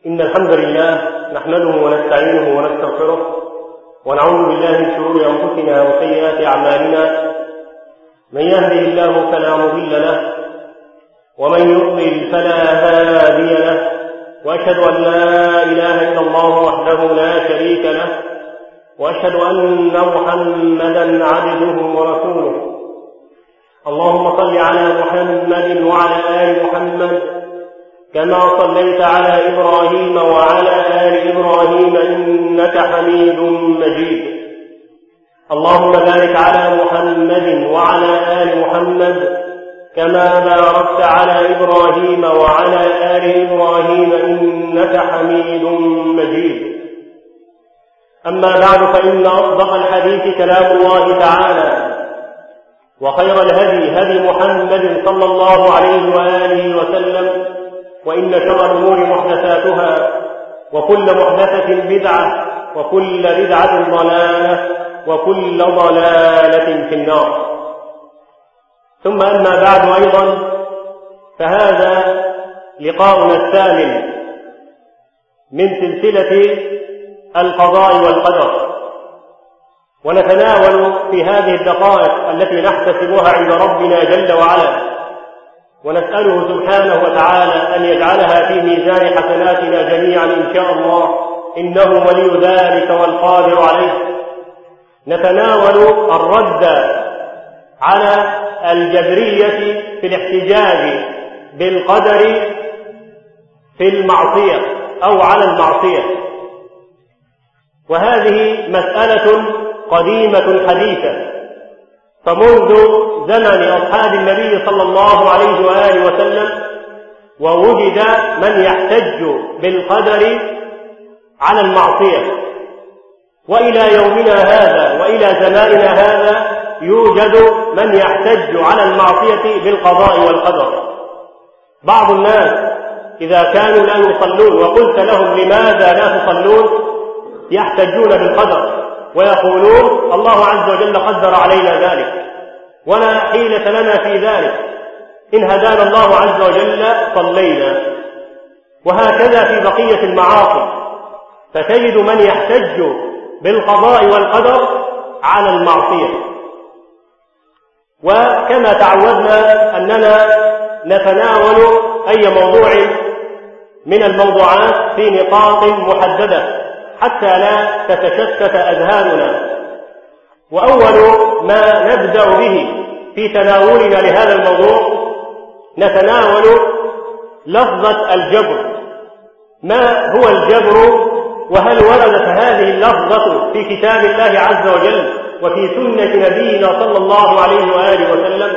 إن الحمد لله نحمده ونستعينه ونستغفره ونعوذ بالله من شرور أنفسنا وسيئات أعمالنا. من يهده الله فلا مضل له ومن يضلل فلا هادي له، وأشهد أن لا إله إلا الله وحده لا شريك له، وأشهد أن محمدا عبده ورسوله. اللهم صل على محمد وعلى آل محمد كما صليت على إبراهيم وعلى آل إبراهيم إنك حميد مجيد. اللهم بارك على محمد وعلى آل محمد كما باركت على إبراهيم وعلى آل إبراهيم إنك حميد مجيد. أما بعد، فإن أصدق الحديث كلام الله تعالى، وخير الهدي هدي محمد صلى الله عليه وآله وسلم، وإن شر الأمور محدثاتها، وكل محدثة بدعة، وكل بدعة ضلالة، وكل ضلالة في النار. ثم أما بعد أيضا، فهذا لقاؤنا الثامن من سلسلة القضاء والقدر، ونتناول في هذه الدقائق التي نحتسبها عند ربنا جل وعلا، ونسأله سبحانه وتعالى أن يجعلها في ميزان حسناتنا جميعا إن شاء الله، إنه ولي ذلك والقادر عليه. نتناول الرد على الجبرية في الاحتجاج بالقدر في المعصية أو على المعصية، وهذه مسألة قديمة حديثة، فمنذ زمن أصحاب النبي صلى الله عليه وآله وسلم ووجد من يحتج بالقدر على المعصية، وإلى يومنا هذا وإلى زماننا هذا يوجد من يحتج على المعصية بالقضاء والقدر. بعض الناس إذا كانوا لا يصلون وقلت لهم لماذا لا تصلون يحتجون بالقدر ويقولون الله عز وجل قدر علينا ذلك ولا حيلة لنا في ذلك، إن هدانا الله عز وجل صلينا. وهكذا في بقية المعاصي، فتجد من يحتج بالقضاء والقدر على المعصية. وكما تعودنا أننا نتناول أي موضوع من الموضوعات في نقاط محددة حتى لا تتشتت أذهاننا. وأول ما نبدأ به في تناولنا لهذا الموضوع نتناول لفظة الجبر. ما هو الجبر؟ وهل وردت هذه اللفظة في كتاب الله عز وجل وفي سنة نبينا صلى الله عليه وآله وسلم؟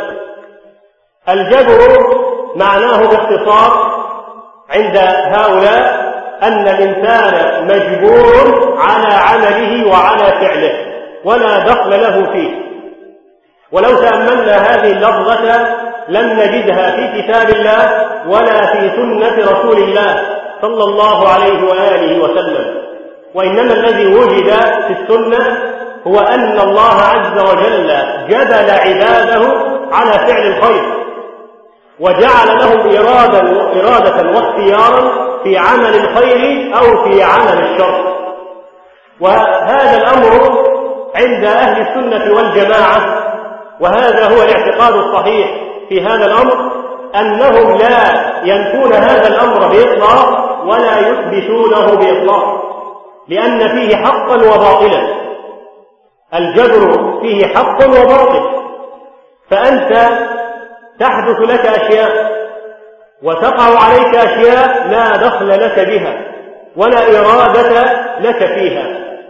الجبر معناه باختصار عند هؤلاء أن الإنسان مجبور على عمله وعلى فعله ولا دخل له فيه. ولو تأملنا هذه اللفظة لم نجدها في كتاب الله ولا في سنة رسول الله صلى الله عليه وآله وسلم، وإنما الذي وجد في السنة هو أن الله عز وجل جبل عباده على فعل الخير، وجعل لهم إرادة واختيارا في عمل الخير أو في عمل الشر. وهذا الأمر عند أهل السنة والجماعة، وهذا هو الاعتقاد الصحيح في هذا الأمر، أنهم لا ينفون هذا الأمر بإطلاق ولا يثبتونه بإطلاق، لأن فيه حقا وباطلا. الجبر فيه حق وباطل، فأنت تحدث لك أشياء وتقع عليك أشياء لا دخل لك بها ولا إرادة لك فيها،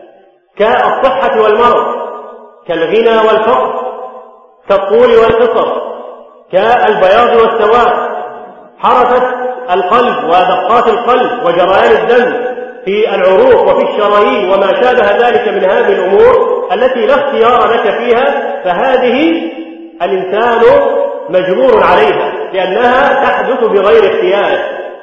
كالصحة والمرض، كالغنى والفقر، كالطول والقصر، كالبياض والسواد، حركة القلب ودقات القلب وجريان الدم في العروق وفي الشرايين وما شابه ذلك من هذه الأمور التي لا اختيار لك فيها، فهذه الإنسان مجبور عليها لأنها تحدث بغير اختياره.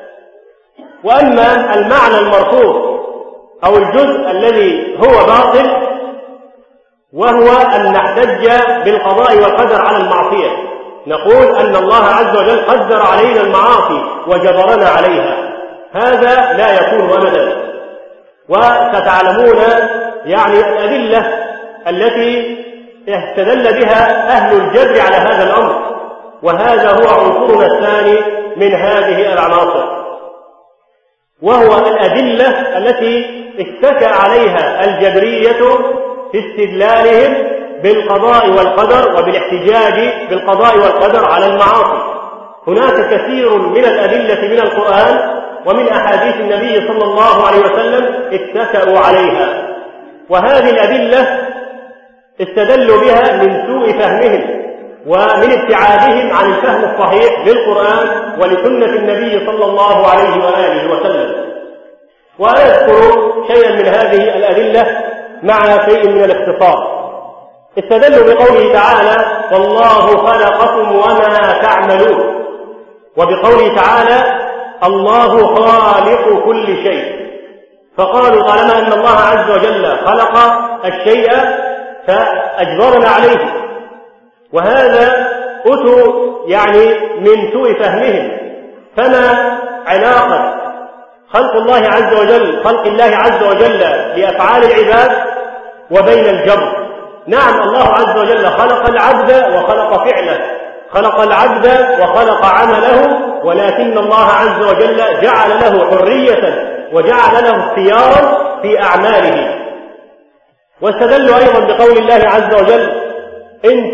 وأما المعنى المرفوض أو الجزء الذي هو باطل، وهو أن نحتج بالقضاء والقدر على المعصية، نقول أن الله عز وجل قدر علينا المعاصي وجبرنا عليها، هذا لا يكون أبدا. وستعلمون يعني الأدلة التي استدل بها أهل الجبر على هذا الأمر، وهذا هو عنصرنا الثاني من هذه العناصر، وهو الأدلة التي اتكى عليها الجبرية في استدلالهم بالقضاء والقدر وبالاحتجاج بالقضاء والقدر على المعاصي. هناك كثير من الأدلة من القرآن ومن أحاديث النبي صلى الله عليه وسلم اتكأوا عليها، وهذه الأدلة استدلوا بها من سوء فهمهم ومن ابتعادهم عن الفهم الصحيح للقرآن ولسنة النبي صلى الله عليه وآله وسلم. وأذكر شيئا من هذه الأدلة مع شيء من الاختصار. استدلوا بقوله تعالى: والله خلقكم وما تعملون، وبقوله تعالى: الله خالق كل شيء. فقالوا طالما أن الله عز وجل خلق الشيء فأجبرنا عليه، وهذا أتوا يعني من سوء فهمهم. فما علاقة خلق الله عز وجل لأفعال العباد وبين الجبر؟ نعم، الله عز وجل خلق العبد وخلق فعله، خلق العبد وخلق عمله، ولكن الله عز وجل جعل له حرية وجعل له اختيارا في أعماله. واستدلوا أيضا بقول الله عز وجل: إن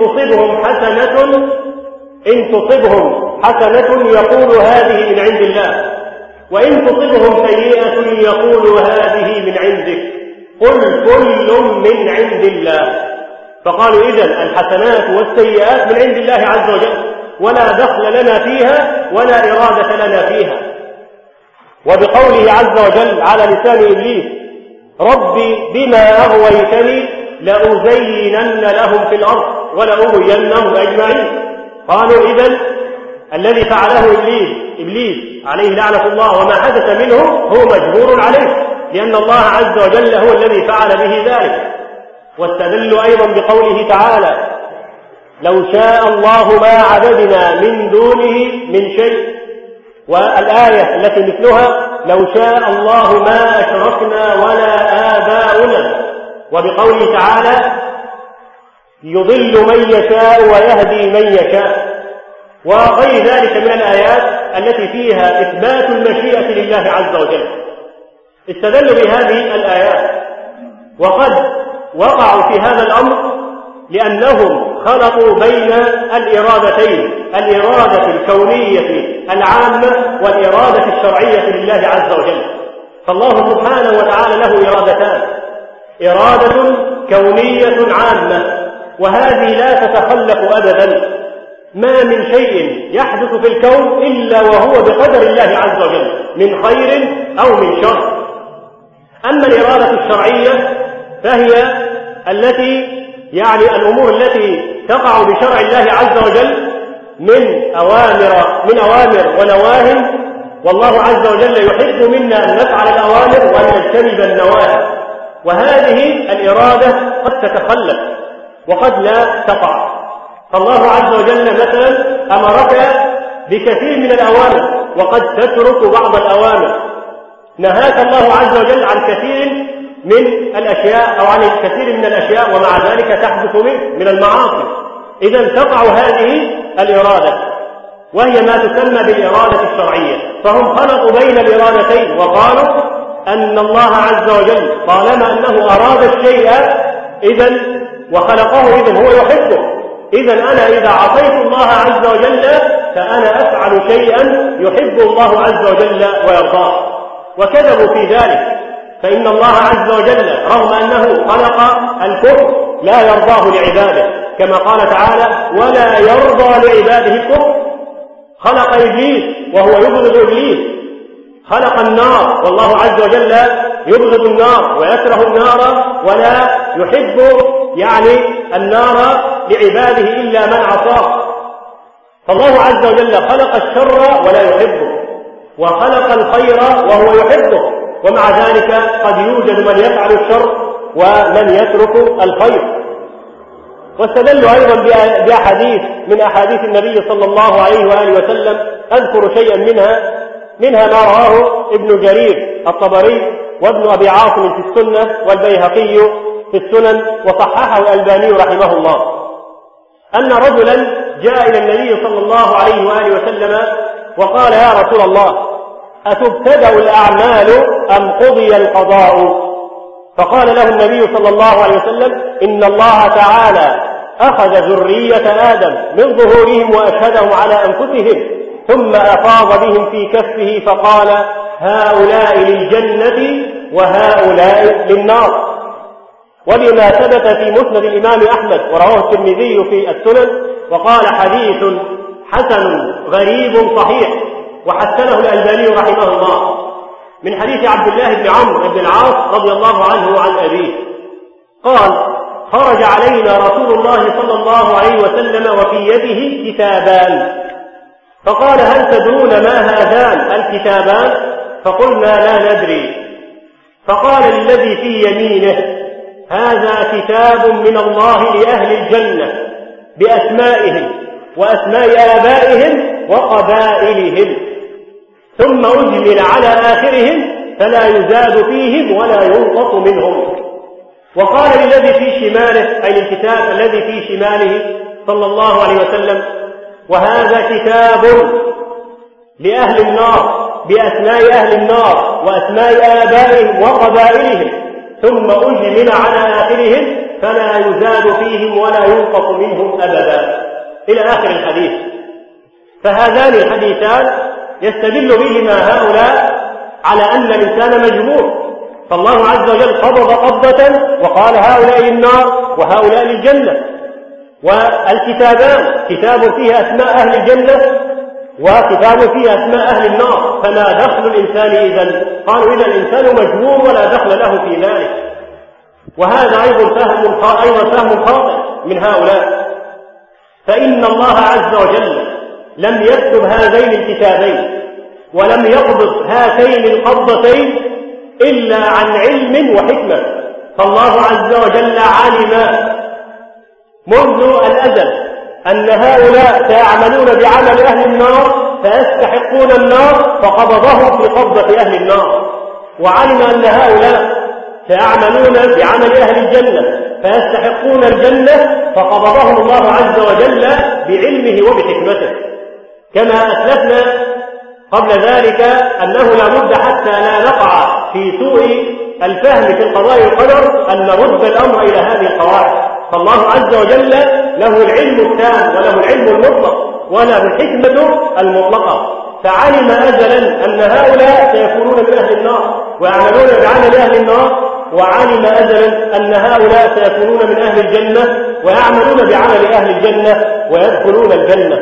تصبهم حسنة يقول هذه من عند الله، وإن تصبهم سيئة يقول هذه من عندك، قل كل من عند الله. فقالوا إذن الحسنات والسيئات من عند الله عز وجل، ولا دخل لنا فيها ولا إرادة لنا فيها. وبقوله عز وجل على لسان إبليس: ربي بما أغويتني لأزينن لهم في الأرض ولأغوينهم أجمعين. قالوا إذن الذي فعله إبليس عليه لعنة الله وما حدث منه هو مجبور عليه، لأن الله عز وجل هو الذي فعل به ذلك. واستدلوا أيضا بقوله تعالى: لو شاء الله ما عبدنا من دونه من شيء. والآية التي مثلها: لو شاء الله ما أشركنا ولا آباؤنا. وبقوله تعالى: يضل من يشاء ويهدي من يشاء. وغير ذلك من الآيات التي فيها إثبات المشيئة لله عز وجل. استدلوا بهذه الآيات، وقد وقعوا في هذا الأمر لأنهم خلطوا بين الإرادتين: الإرادة الكونية العامة والإرادة الشرعية لله عز وجل. فالله سبحانه وتعالى له إرادتان: إرادة كونية عامة، وهذه لا تتخلف أبدا. ما من شيء يحدث في الكون إلا وهو بقدر الله عز وجل من خير أو من شر. أما الإرادة الشرعية فهي التي يعني الأمور التي تقع بشرع الله عز وجل من أوامر ونواهي، والله عز وجل يحب منا أن نفعل الأوامر وأن نجتنب النواهي. وهذه الإرادة قد تتخلف وقد لا تقع. فالله عز وجل مثلا أمرك بكثير من الأوامر وقد تترك بعض الأوامر، نهاك الله عز وجل عن كثير من الأشياء أو عن الكثير من الأشياء، ومع ذلك تحدث من المعاصي. إذن تقع هذه الإرادة وهي ما تسمى بالإرادة الشرعية. فهم خلطوا بين الإرادتين وقالوا أن الله عز وجل طالما أنه أراد الشيء إذن وخلقه إذن هو يحبه، إذن أنا إذا عصيت الله عز وجل فأنا أفعل شيئا يحب الله عز وجل ويرضاه. وكذبوا في ذلك، فإن الله عز وجل رغم أنه خلق الكفر لا يرضاه لعباده، كما قال تعالى: ولا يرضى لعباده الكفر. خلق إبليس وهو يبغض إبليس، خلق النار والله عز وجل يبغض النار ويكره النار ولا يحب يعني النار لعباده إلا من عصاه. فالله عز وجل خلق الشر ولا يحبه، وخلق الخير وهو يحبه، ومع ذلك قد يوجد من يفعل الشر ومن يترك الخير. واستدلوا أيضا بأحاديث من أحاديث النبي صلى الله عليه وآله وسلم، أذكر شيئا منها منها ما رواه ابن جرير الطبري وابن أبي عاصم في السنة والبيهقي في السنن وصححه الألباني رحمه الله، أن رجلا جاء إلى النبي صلى الله عليه وآله وسلم وقال: يا رسول الله، أتبتدأ الأعمال أم قضي القضاء؟ فقال له النبي صلى الله عليه وسلم: إن الله تعالى أخذ ذرية آدم من ظهورهم وأشهدهم على أنفسهم ثم أفاض بهم في كفه فقال: هؤلاء للجنة وهؤلاء للنار. ولما ثبت في مسند الإمام أحمد ورواه الترمذي في السنن وقال: حديث حسن غريب صحيح، وحسنه الألباني رحمه الله، من حديث عبد الله بن عمرو بن العاص رضي الله عنه وعن أبيه قال: خرج علينا رسول الله صلى الله عليه وسلم وفي يده كتابان، فقال: هل تدرون ما هذان الكتابان؟ فقلنا: لا ندري. فقال للذي في يمينه: هذا كتاب من الله لأهل الجنة بأسمائهم وأسماء آبائهم وقبائلهم، ثم أجمل على آخرهم فلا يزاد فيهم ولا ينقص منهم. وقال للذي في شماله، أي الكتاب الذي في شماله صلى الله عليه وسلم: وهذا كتاب لأهل النار بأسماء أهل النار وأسماء آبائهم وقبائلهم، ثم أجمل على آخرهم فلا يزاد فيهم ولا ينقص منهم أبدا، إلى آخر الحديث. فهذان الحديثان يستدل بهما هؤلاء على أن الإنسان مجموع، فالله عز وجل قبض قبضة وقال: هؤلاء للنار وهؤلاء للجنة. والكتابان كتاب فيه أسماء أهل الجنة وكتاب فيه أسماء أهل النار، فما دخل الإنسان إذن؟ قالوا: إذا الإنسان مجموع ولا دخل له في ذلك. وهذا أيضا فهم خاطئ من هؤلاء، فإن الله عز وجل لم يكتب هذين الكتابين ولم يقبض هاتين القبضتين إلا عن علم وحكمة. فالله عز وجل علم منذ الأزل أن هؤلاء سيعملون بعمل أهل النار فيستحقون النار فقبضهم في قبضة أهل النار، وعلم أن هؤلاء سيعملون بعمل أهل الجنة فيستحقون الجنة فقبضهم الله عز وجل بعلمه وبحكمته. كما أسلفنا قبل ذلك أنه لا بد حتى لا نقع في سوء الفهم في القضاء والقدر أن نرد الأمر إلى هذه القواعد. فالله عز وجل له العلم التام وله العلم المطلق وله الحكمة المطلقة، فعلم أزلا أن هؤلاء سيكونون من أهل النار ويعملون بعمل أهل النار، وعلم أزلا أن هؤلاء سيكونون من أهل الجنة ويعملون بعمل أهل الجنة ويدخلون الجنة.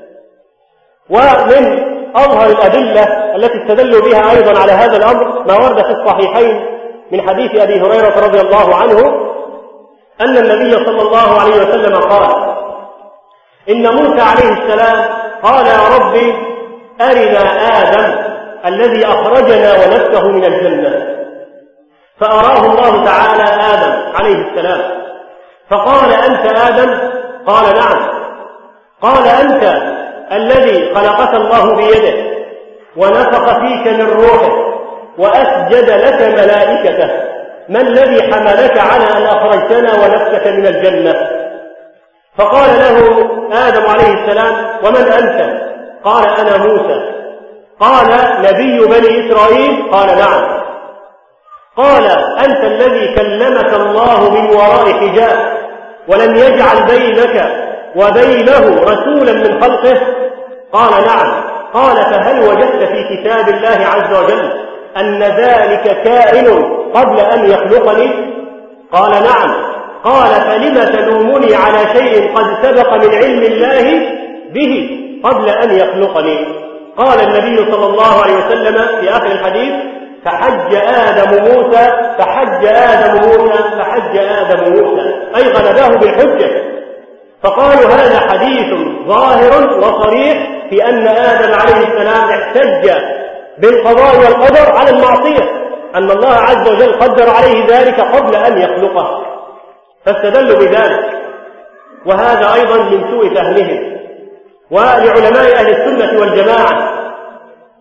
ومن أظهر الأدلة التي استدلوا بها أيضا على هذا الأمر ما ورد في الصحيحين من حديث أبي هريرة رضي الله عنه أن النبي صلى الله عليه وسلم قال: إن موسى عليه السلام قال: يا ربي أرنا آدم الذي أخرجنا ونفسه من الجنة، فأراه الله تعالى آدم عليه السلام فقال: أنت آدم؟ قال: نعم. قال: أنت الذي خلقك الله بيده ونفخ فيك من روحه وأسجد لك ملائكته، ما الذي حملك على أن أخرجتنا ونفسك من الجنة؟ فقال له آدم عليه السلام: ومن أنت؟ قال: أنا موسى. قال: نبي بني إسرائيل؟ قال: نعم. قال: أنت الذي كلمك الله من وراء حجاب ولم يجعل بينك وبينه رسولا من خلقه؟ قال: نعم. قال: فهل وجدت في كتاب الله عز وجل أن ذلك كائن قبل أن يخلقني؟ قال: نعم. قال: فلم تلومني على شيء قد سبق من علم الله به قبل أن يخلقني؟ قال النبي صلى الله عليه وسلم في آخر الحديث: فحج آدم موسى فحج آدم موسى فحج آدم موسى، أي غلباه بالحجة. فقالوا: هذا حديث ظاهر وصريح في أن آدم عليه السلام احتج بالقضاء والقدر على المعصية، أن الله عز وجل قدر عليه ذلك قبل أن يخلقه، فاستدلوا بذلك. وهذا أيضا من سوء فهمهم. ولعلماء أهل السنة والجماعة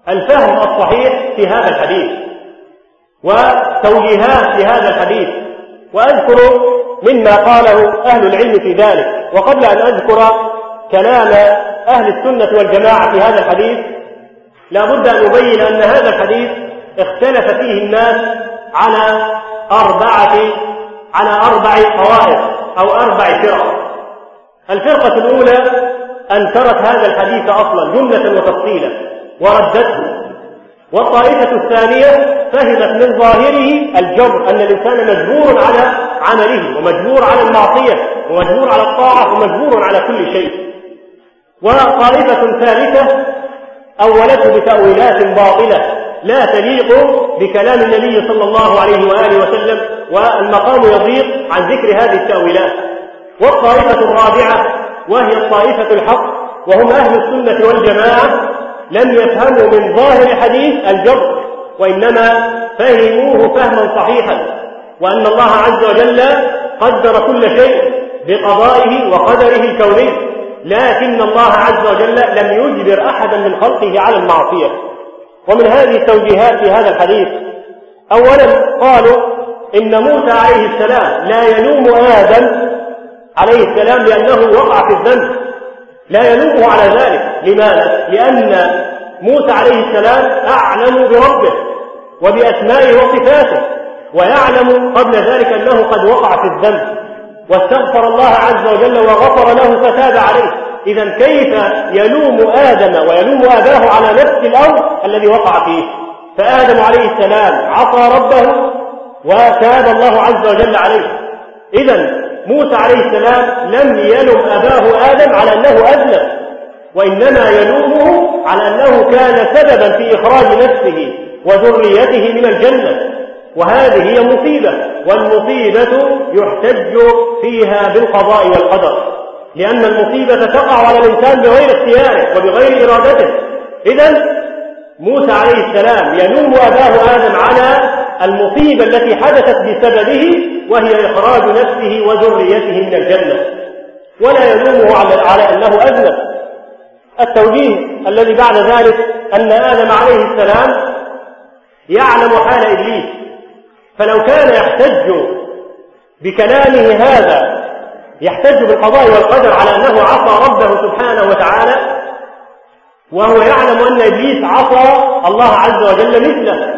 الفهم الصحيح في هذا الحديث وتوجيهات في هذا الحديث، وأذكر مما قاله أهل العلم في ذلك. وقبل أن أذكر كلام أهل السنة والجماعة في هذا الحديث لا بد أن أبين أن هذا الحديث اختلف فيه الناس على أربع طوائف أو 4 فرق. الفرقة الأولى أنكرت هذا الحديث أصلا جملة وتفصيلا وردته، والطائفة الثانية فهمت من ظاهره الجبر، أن الإنسان مجبور على عمله ومجبور على المعصية ومجبور على الطاعة ومجبور على كل شيء. وطائفة ثالثة أولته بتأويلات باطلة لا تليق بكلام النبي صلى الله عليه وآله وسلم، والمقام يضيق عن ذكر هذه التأويلات. والطائفة الرابعة وهي الطائفة الحق وهم أهل السنة والجماعة لم يفهموا من ظاهر الحديث الجبر، وإنما فهموه فهما صحيحا، وأن الله عز وجل قدر كل شيء بقضائه وقدره الكوني، لكن الله عز وجل لم يجبر أحدا من خلقه على المعصية. ومن هذه التوجيهات في هذا الحديث أولا قالوا إن موسى عليه السلام لا يلوم آدم عليه السلام لأنه وقع في الذنب، لا يلومه على ذلك. لماذا؟ لأن موسى عليه السلام أعلم بربه وبأسمائه وصفاته، ويعلم قبل ذلك أنه قد وقع في الذنب واستغفر الله عز وجل وغفر له فتاب عليه. إذن كيف يلوم آدم ويلوم أباه على نفس الأمر الذي وقع فيه؟ فآدم عليه السلام عصى ربه وتاب الله عز وجل عليه. إذن موسى عليه السلام لم يلم أباه آدم على أنه أذنب، وإنما يلومه على أنه كان سببا في إخراج نفسه وذريته من الجنة، وهذه هي مصيبة، والمصيبة يحتج فيها بالقضاء والقدر، لأن المصيبة تقع على الإنسان بغير اختياره وبغير إرادته. إذن موسى عليه السلام يلوم أباه آدم على المصيبة التي حدثت بسببه، وهي إخراج نفسه وذريته من الجنة، ولا يلومه على أنه أذنب. التوجيه الذي بعد ذلك أن آدم عليه السلام يعلم حال إبليس، فلو كان يحتج بكلامه هذا يحتج بالقضاء والقدر على أنه عصى ربه سبحانه وتعالى، وهو يعلم أن إبليس عصى الله عز وجل مثله،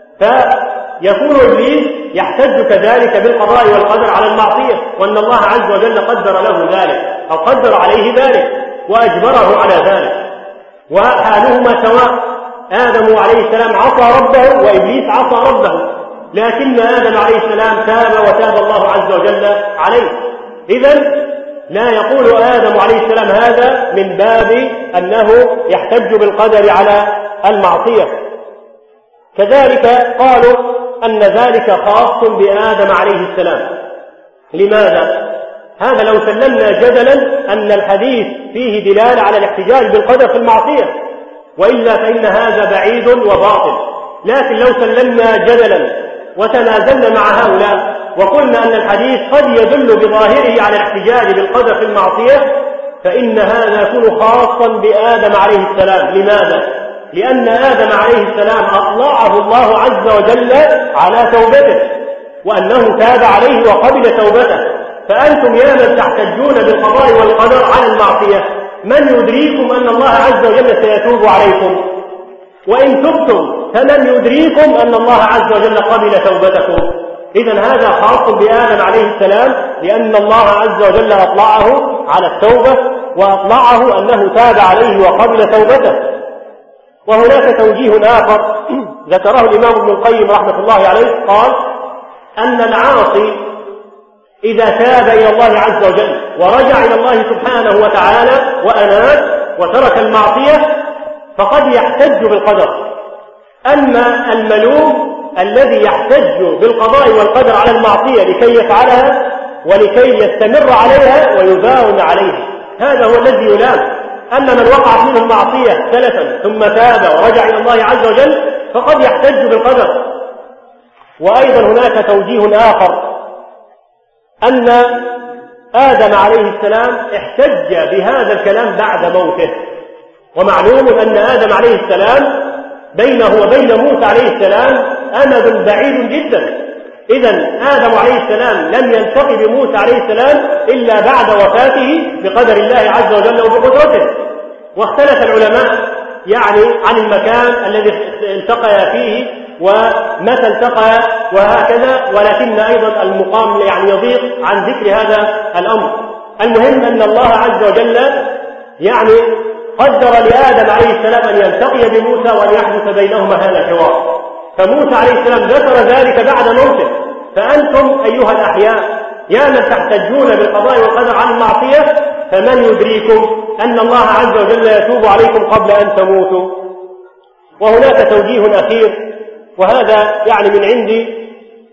فيكون إبليس يحتج كذلك بالقضاء والقدر على المعصية، وأن الله عز وجل قدر له ذلك أو قدر عليه ذلك وأجبره على ذلك، وحالهما سواء. آدم عليه السلام عصى ربه وإبليس عصى ربه، لكن آدم عليه السلام تاب وتاب الله عز وجل عليه. إذن لا يقول آدم عليه السلام هذا من باب أنه يحتج بالقدر على المعصية. كذلك قالوا أن ذلك خاص بآدم عليه السلام. لماذا؟ هذا لو سلمنا جدلا أن الحديث فيه دلالة على الاحتجاج بالقدر في المعصية، وإلا فإن هذا بعيد وباطل. لكن لو سلمنا جدلا وتنازلنا مع هؤلاء وقلنا أن الحديث قد يدل بظاهره على الاحتجاج بالقدر في المعصية، فإن هذا يكون خاصا بآدم عليه السلام. لماذا؟ لأن آدم عليه السلام أطلعه الله عز وجل على توبته، وأنه تاب عليه وقبل توبته. فأنتم يا من تحتجون بالقضاء والقدر على المعصية، من يدريكم أن الله عز وجل سيتوب عليكم؟ وإن تبتم فمن يدريكم أن الله عز وجل قبل توبتكم؟ إذن هذا خاص بآدم عليه السلام، لأن الله عز وجل أطلعه على التوبة وأطلعه أنه تاب عليه وقبل توبته. وهناك توجيه آخر ذكره الإمام ابن القيم رحمة الله عليه، قال أن العاصي إذا تاب إلى الله عز وجل ورجع إلى الله سبحانه وتعالى وأناب وترك المعصية فقد يحتج بالقدر. أما الملوم الذي يحتج بالقضاء والقدر على المعصية لكي يفعلها ولكي يستمر عليها ويداوم عليها، هذا هو الذي يلام. أما من وقعت منه المعصية سلفا ثم تاب ورجع إلى الله عز وجل فقد يحتج بالقدر. وأيضا هناك توجيه آخر، أن آدم عليه السلام احتج بهذا الكلام بعد موته، ومعلوم أن آدم عليه السلام بينه وبين موسى عليه السلام أمد بعيد جدا. إذن آدم عليه السلام لم يلتقي بموسى عليه السلام إلا بعد وفاته بقدر الله عز وجل وبقدرته. واختلف العلماء يعني عن المكان الذي التقى فيه ومتى التقى وهكذا، ولكن أيضا المقام يعني يضيق عن ذكر هذا الأمر. المهم أن الله عز وجل يعني قدر لآدم عليه السلام أن يلتقي بموسى وأن يحدث بينهما هذا الحوار، فموسى عليه السلام ذكر ذلك بعد موته. فأنتم أيها الأحياء يا من تحتجون بالقضاء والقدر عن المعصية، فمن يدريكم أن الله عز وجل يتوب عليكم قبل أن تموتوا. وهناك توجيه أخير، وهذا يعني من عندي،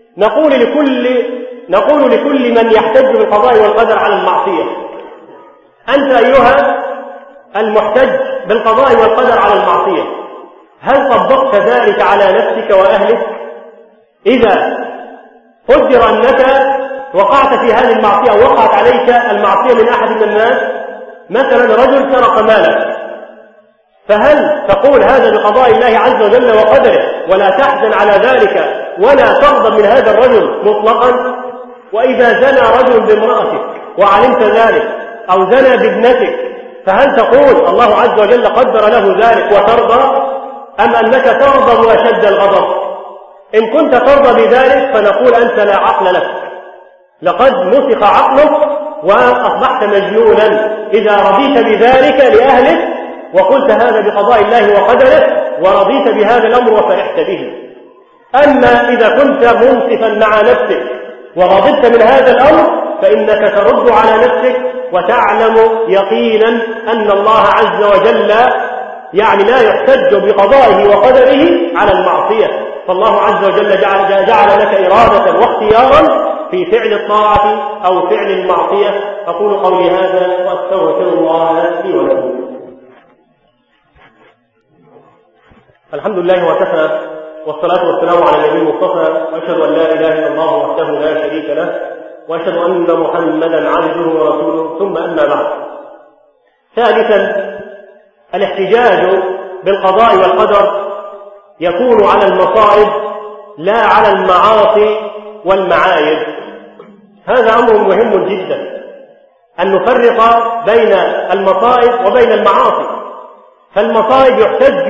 نقول لكل من يحتج بالقضاء والقدر على المعصية: أنت أيها المحتج بالقضاء والقدر على المعصية، هل طبقت ذلك على نفسك وأهلك؟ إذا قدر أنك وقعت في هذه المعصية أو وقعت عليك المعصية من أحد من الناس، مثلا رجل سرق مالك، فهل تقول هذا بقضاء الله عز وجل وقدره ولا تحزن على ذلك ولا تغضب من هذا الرجل مطلقا؟ وإذا زنى رجل بامرأتك وعلمت ذلك أو زنى بابنتك، فهل تقول الله عز وجل قدر له ذلك وترضى، أم أنك تغضب أشد الغضب؟ إن كنت ترضى بذلك فنقول أنت لا عقل لك، لقد مسخ عقلك وأصبحت مجنونا إذا رضيت بذلك لأهلك وقلت هذا بقضاء الله وقدره ورضيت بهذا الأمر وفرحت به. أما إذا كنت منصفا مع نفسك وغضبت من هذا الأمر فإنك ترد على نفسك وتعلم يقينا أن الله عز وجل يعني لا يحتج بقضائه وقدره على المعصية، فالله عز وجل جعل لك إرادة واختيارا في فعل الطاعة أو فعل المعصية. أقول قولي هذا وأستغفر الله لي ولكم. الحمد لله وكفى، والصلاة والسلام على النبي المصطفى، وأشهد أن لا إله إلا الله وحده لا شريك له، وأشهد أن محمدا عبده ورسوله، ثم أما بعد. ثالثا، الاحتجاج بالقضاء والقدر يكون على المصائب لا على المعاصي والمعايب. هذا أمر مهم جدا أن نفرق بين المصائب وبين المعاصي. فالمصائب يحتج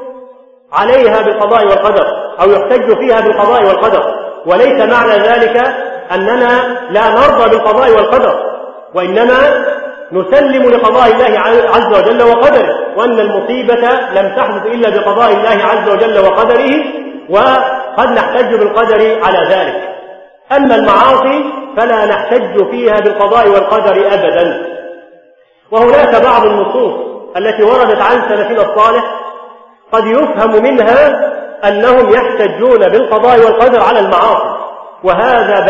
عليها بالقضاء والقدر أو يحتج فيها بالقضاء والقدر، وليس معنى ذلك أننا لا نرضى بالقضاء والقدر، وإنما نسلم لقضاء الله عز وجل وقدره، وأن المصيبة لم تحدث إلا بقضاء الله عز وجل وقدره، وقد نحتج بالقدر على ذلك. أما المعاصي فلا نحتج فيها بالقضاء والقدر أبدا. وهناك بعض النصوص التي وردت عن سلفنا الصالح قد يفهم منها أنهم يحتجون بالقضاء والقدر على المعاصي، وهذا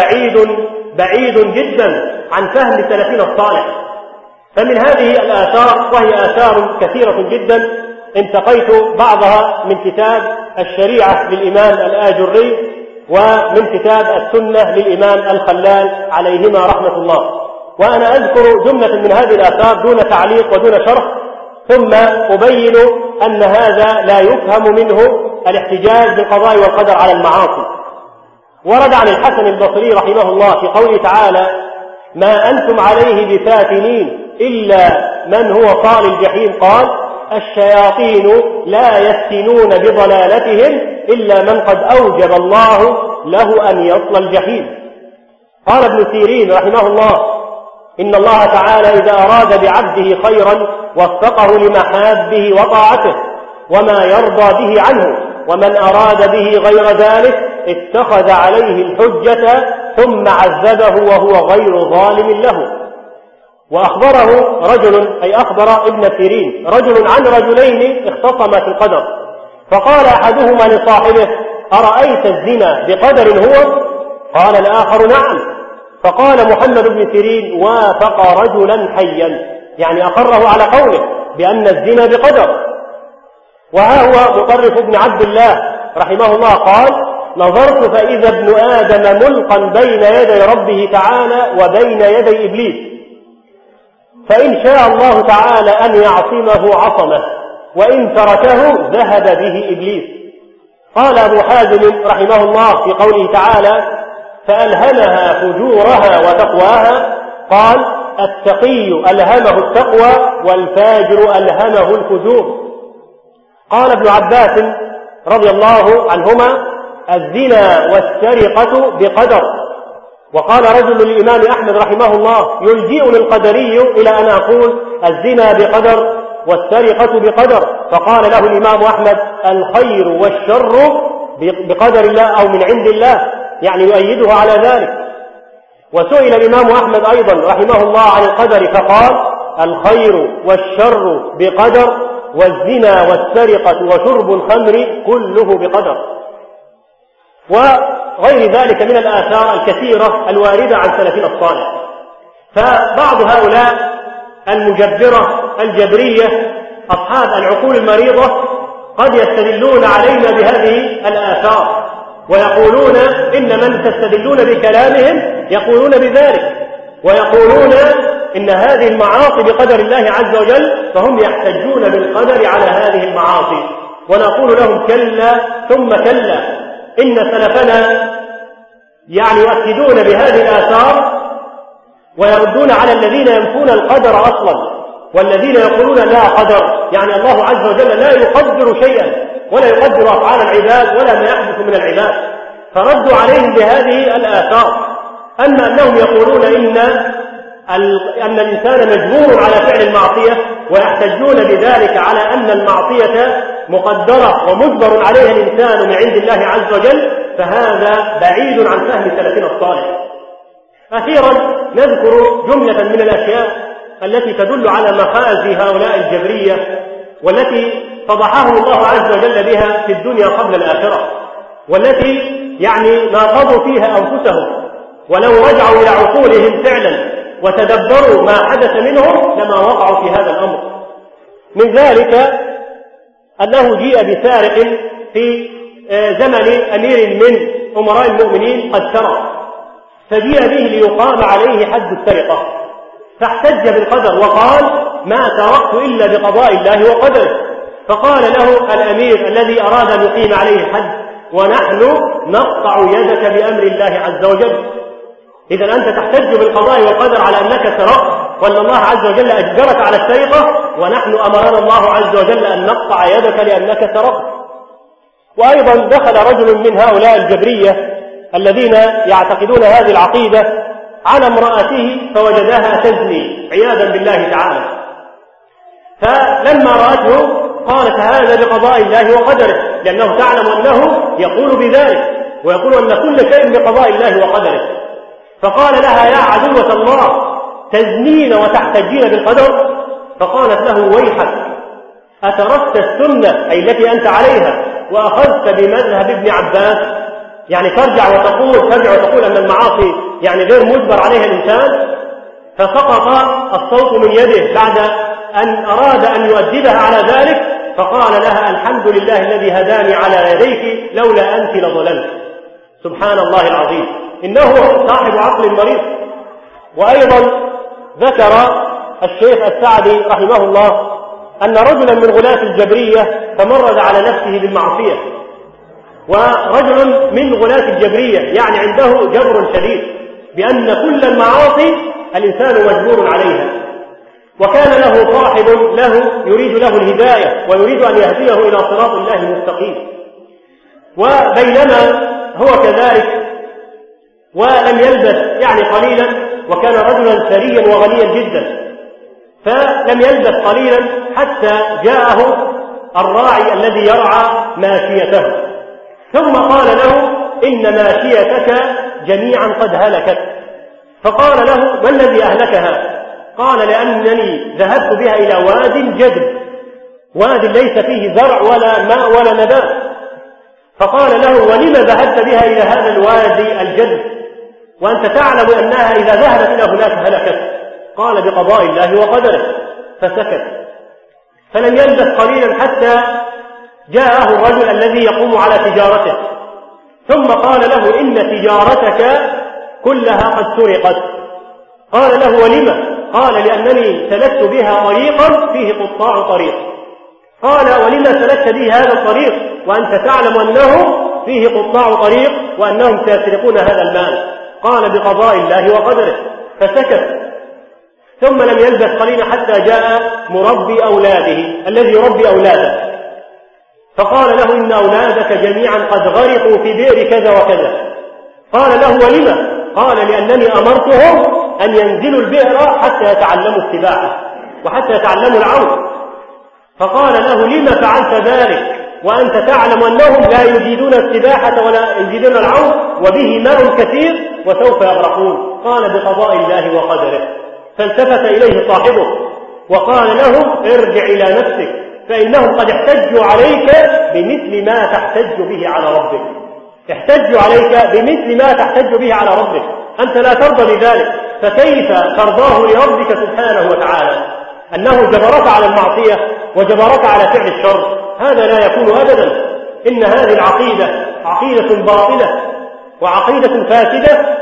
بعيد جدا عن فهم سلفنا الصالح. فمن هذه الآثار، وهي آثار كثيرة جدا، انتقيت بعضها من كتاب الشريعة للإمام الآجري ومن كتاب السنة للإمام الخلال عليهما رحمة الله. وأنا أذكر جملة من هذه الآثار دون تعليق ودون شرح، ثم أبين أن هذا لا يفهم منه الاحتجاج بالقضاء والقدر على المعاصي. ورد عن الحسن البصري رحمه الله في قوله تعالى: ما أنتم عليه بفاتنين إلا من هو صال الجحيم، قال: الشياطين لا يفتنون بضلالتهم إلا من قد أوجب الله له أن يصل الجحيم. قال ابن سيرين رحمه الله: إن الله تعالى إذا أراد بعبده خيرا وفقه لمحابه وطاعته وما يرضى به عنه، ومن أراد به غير ذلك اتخذ عليه الحجة ثم عذبه وهو غير ظالم له. وأخبره رجل، أي أخبر ابن سيرين رجل عن رجلين اختصما في القدر، فقال أحدهما لصاحبه: أرأيت الزنا بقدر هو؟ قال الآخر: نعم. فقال محمد بن سيرين: وافق رجلا حيا، يعني أقره على قوله بأن الزنا بقدر. وها هو مطرف بن عبد الله رحمه الله قال: نظرت فإذا ابن آدم ملقا بين يدي ربه تعالى وبين يدي إبليس، فإن شاء الله تعالى أن يعصمه عصمه، وإن تركه ذهب به إبليس. قال أبو حازم رحمه الله في قوله تعالى: فألهمها فجورها وتقواها، قال: التقي ألهمه التقوى والفاجر ألهمه الفجور. قال ابن عباس رضي الله عنهما: الزنا والسرقة بقدر. وقال رجل للإمام أحمد رحمه الله: يلجئني القدري إلى أن أقول الزنا بقدر والسرقة بقدر. فقال له الإمام أحمد: الخير والشر بقدر الله أو من عند الله، يعني يؤيده على ذلك. وسئل الإمام أحمد أيضا رحمه الله عن القدر فقال: الخير والشر بقدر، والزنا والسرقة وشرب الخمر كله بقدر. وغير ذلك من الآثار الكثيرة الواردة عن سلفنا الصالح. فبعض هؤلاء المجبرة الجبرية أصحاب العقول المريضة قد يستدلون علينا بهذه الآثار ويقولون إن من تستدلون بكلامهم يقولون بذلك، ويقولون إن هذه المعاصي بقدر الله عز وجل، فهم يحتجون بالقدر على هذه المعاصي. ونقول لهم: كلا ثم كلا، إن سلفنا يعني يؤكدون بهذه الآثار ويردون على الذين ينفون القدر أصلا، والذين يقولون لا قدر، يعني الله عز وجل لا يقدر شيئا ولا يقدر أفعال العباد ولا ما يحدث من العباد. فردوا عليهم بهذه الآثار. أما أنهم يقولون أن الإنسان مجبور على فعل المعصية ويحتجون بذلك على أن المعصية مقدرة ومجبر عليها الإنسان من عند الله عز وجل، فهذا بعيد عن فهم سلفنا الصالح. أخيرا نذكر جملة من الأشياء التي تدل على مخازي هؤلاء الجبرية، والتي فضحهم الله عز وجل بها في الدنيا قبل الآخرة، والتي يعني ناقضوا فيها أنفسهم. ولو رجعوا إلى عقولهم فعلا وتدبروا ما حدث منهم لما وقعوا في هذا الأمر. من ذلك أنه جيء بسارق في زمن أمير من أمراء المؤمنين قد سرق، فجيء به ليقام عليه حد السرقة، فاحتج بالقدر وقال: ما سرقت إلا بقضاء الله وقدره. فقال له الأمير الذي أراد أن يقيم عليه حد: ونحن نقطع يدك بأمر الله عز وجل. إذا أنت تحتج بالقضاء والقدر على أنك سرقت، وأن الله عز وجل أجبرك على السرقة، ونحن أمرنا الله عز وجل أن نقطع يدك لأنك سرقت. وأيضا دخل رجل من هؤلاء الجبرية الذين يعتقدون هذه العقيدة على امرأته فوجدها تزني عياذا بالله تعالى، فلما رأته قالت: هذا بقضاء الله وقدره، لأنه تعلم أنه يقول بذلك ويقول أن كل شيء بقضاء الله وقدره. فقال لها: يا عدوة الله، تزنين وتحتجين بالقدر؟ فقالت له: ويحك، أتركت السنة أي التي أنت عليها وأخذت بمذهب ابن عباس؟ يعني ترجع وتقول أن المعاصي يعني غير مجبر عليها الإنسان. فسقط الصوت من يده بعد أن أراد أن يؤدبها على ذلك، فقال لها: الحمد لله الذي هداني على يديك، لولا أنت لضللت. سبحان الله العظيم، إنه صاحب عقل مريض. وأيضا ذكر الشيخ السعدي رحمه الله أن رجلا من غلاة الجبرية تمرد على نفسه بالمعصية، ورجل من غلاة الجبرية يعني عنده جبر شديد بأن كل المعاصي الإنسان مجبور عليها، وكان له صاحب يريد له الهداية ويريد أن يهديه إلى صراط الله المستقيم. وبينما هو كذلك ولم يلبث يعني قليلا، وكان رجلا ثريا وغنيا جدا، فلم يلبث قليلا حتى جاءه الراعي الذي يرعى ماشيته، ثم قال له: إن ماشيتك جميعا قد هلكت. فقال له: ما الذي أهلكها؟ قال: لأنني ذهبت بها إلى واد جدب، واد ليس فيه زرع ولا ماء ولا نبات. فقال له: ولم ذهبت بها إلى هذا الوادي الجدب وأنت تعلم أنها إذا ذهبت إلى هناك هلكت؟ قال: بقضاء الله وقدره. فسكت. فلم يلبث قليلا حتى جاءه الرجل الذي يقوم على تجارته، ثم قال له: إن تجارتك كلها قد سرقت. قال له: ولم؟ قال: لأنني سلكت بها طريقا فيه قطاع طريق. قال: ولما سلكت به هذا الطريق وأنت تعلم أنه فيه قطاع طريق وأنهم سيسرقون هذا المال؟ قال: بقضاء الله وقدره. فسكت. ثم لم يلبث قليلا حتى جاء مربي أولاده الذي يربي أولاده، فقال له: إن أولادك جميعا قد غرقوا في بئر كذا وكذا. قال له: ولما؟ قال: لأنني أمرتهم أن ينزلوا البئر حتى يتعلموا السباحة وحتى يتعلموا العوم. فقال له: لما فعلت ذلك وأنت تعلم أنهم لا يجيدون السباحة ولا يجيدون العوم وبه ماء كثير وسوف يغرقون؟ قال: بقضاء الله وقدره. فالتفت إليه صاحبه وقال له: ارجع إلى نفسك، فإنهم قد احتجوا عليك بمثل ما تحتج به على ربك. احتجوا عليك بمثل ما تحتج به على ربك، أنت لا ترضى بذلك، فكيف ترضاه لربك سبحانه وتعالى أنه جبرك على المعصية وجبرك على فعل الشر؟ هذا لا يكون أبدا. إن هذه العقيدة عقيدة باطلة وعقيدة فاسدة.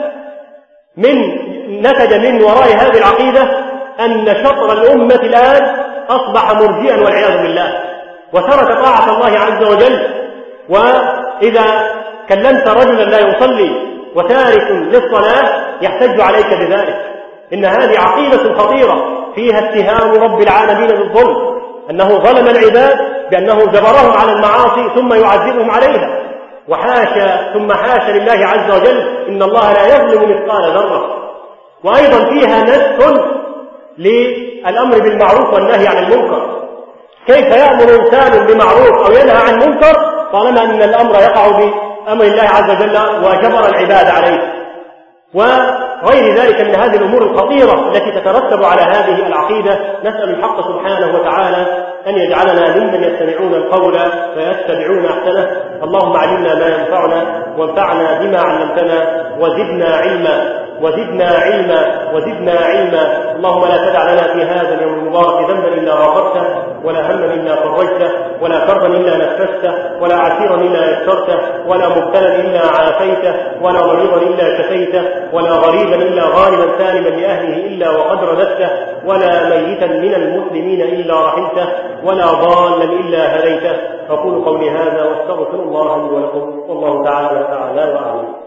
نتج من وراء هذه العقيدة أن شطر الأمة الآن أصبح مرجئا والعياذ بالله، وترك طاعة الله عز وجل. وإذا كلمت رجلا لا يصلي وتارك للصلاة يحتج عليك بذلك. إن هذه عقيدة خطيرة فيها اتهام رب العالمين بالظلم، أنه ظلم العباد بأنه جبرهم على المعاصي ثم يعذبهم عليها، وحاشا ثم حاشا لله عز وجل، إن الله لا يظلم مثقال ذرة. وأيضا فيها نسخ للأمر بالمعروف والنهي عن المنكر. كيف يأمر إنسان بمعروف أو ينهى عن منكر طالما أن الأمر يقع بأمر الله عز وجل وجبر العباد عليه؟ وغير ذلك من هذه الأمور الخطيرة التي تترتب على هذه العقيدة. نسأل الحق سبحانه وتعالى أن يجعلنا ممن يستمعون القول فيتبعون أحسنه. اللهم علمنا ما ينفعنا وانفعنا بما علمتنا وزدنا علما وزدنا علما وزدنا علما. اللهم لا تدع لنا في هذا اليوم المبارك ذنبا إلا غفرته، ولا هما إلا فرجته، ولا كربا إلا نفسته، ولا عسيرا إلا يسرته، ولا مبتلا إلا عافيته، ولا مريضا إلا شفيته، ولا غريبا إلا غانما سالما لأهله إلا وقد رددته، ولا ميتا من المسلمين إلا رحمته، ولا ضالا إلا هديته. أقول قولي هذا واستغفر الله لي ولكم، والله تعالى وأعلم.